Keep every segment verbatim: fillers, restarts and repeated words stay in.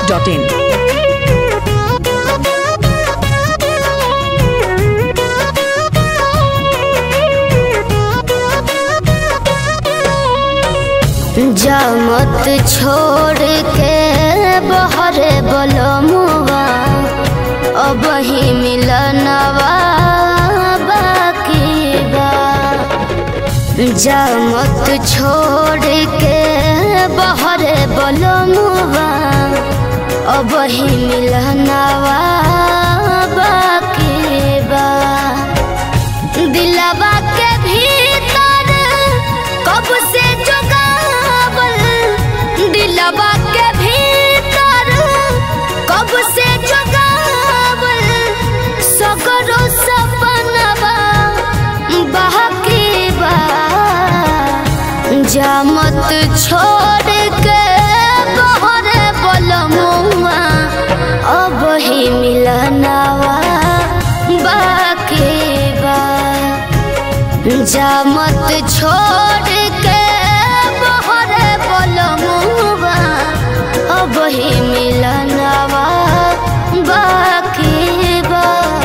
Dot in. जा मत छोड़ के बहरे बलमुआ अब ही मिलनवा बाकी बा। जा मत छोड़ के बहरे बलमुआ अब ही मिलनवा बाकी बा। दिलवा के भीतर कब से दिलवा के भीतर कब से जगावल सगरो सपनवा बाकी बा। जा मत छोड़ के बहरे बलमुआ अब ही मिलनवा बाकी बा। जा मत छोड़ के बहरे बलमुआ अब ही मिलनवा बाकी बा।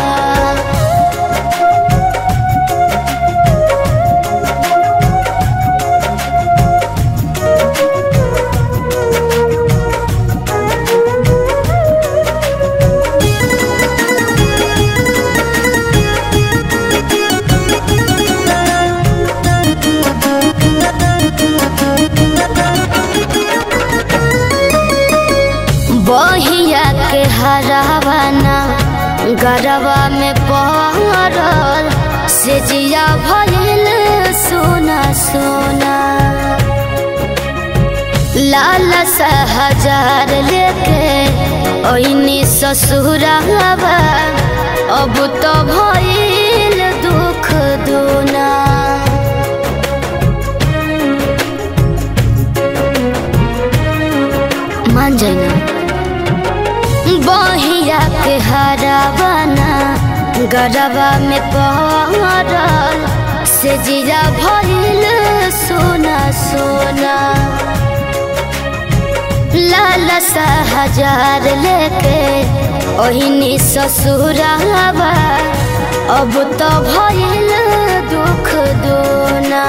बहिया के हरावाना गरवा में पहरल से जिया भइल सोना सोना। लाल सा हजार लेके ओइनी ससुरावा अब तो भइल दुख दूना। मान जाइना बहिया के हरावाना गरवा में पहरल से जिया भइल सोना सोना। लाल सा हजार लेके ओहिनी ससुरावा अब तो भइल दुख दूना।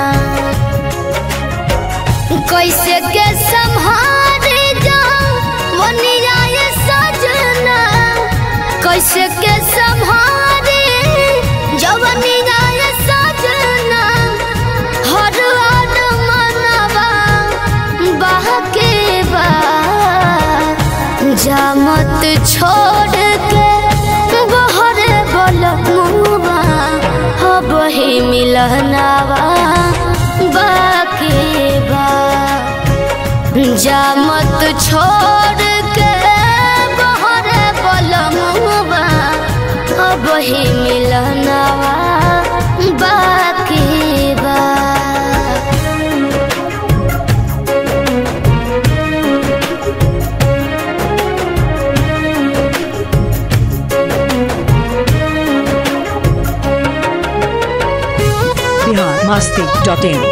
कैसे के संभारे कैसे के संभारे जवनिया सजना हर हर मनवा बाकी बा। जा मत छोड़ के बहरे बलमुआ अब ही मिलनवा बाकी बा। जा मत छोड़ के अब ही मिलनवा बाकी बा। Bihar Masti dot in.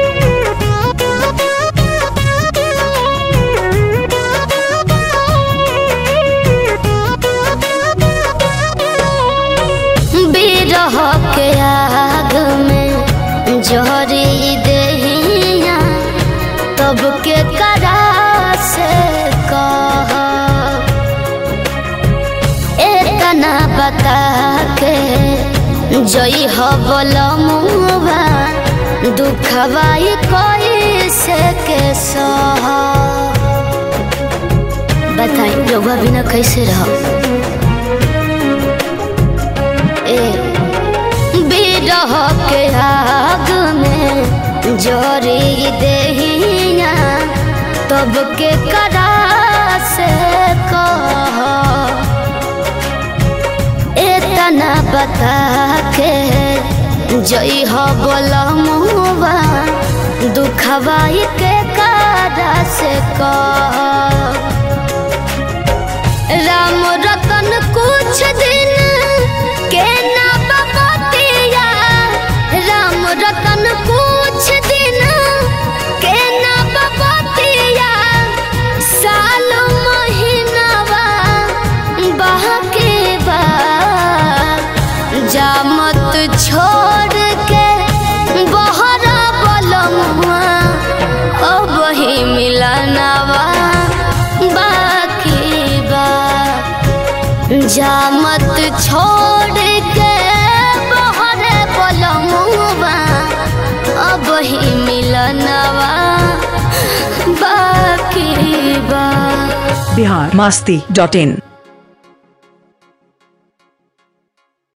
के आग में जोहरी दहिया तब के करा से कह एतना बता के जई हो बलमुआ दुखवाई कैसे के सह। बताई लोग बिना कैसे रहो ए रह के आग में जोरी दहिया तब के करा से कह एतना बता के जई हो बलमुआ दुखवाई के करा से कह। राम रतन कुछ दिन के ना राम रतन कुछ दिन के ना बबतिया साल महीना जामत छोड़ के बहर पलमुआ अब ही मिलनवा बाकी बा। बिहार मस्ती डॉट इन।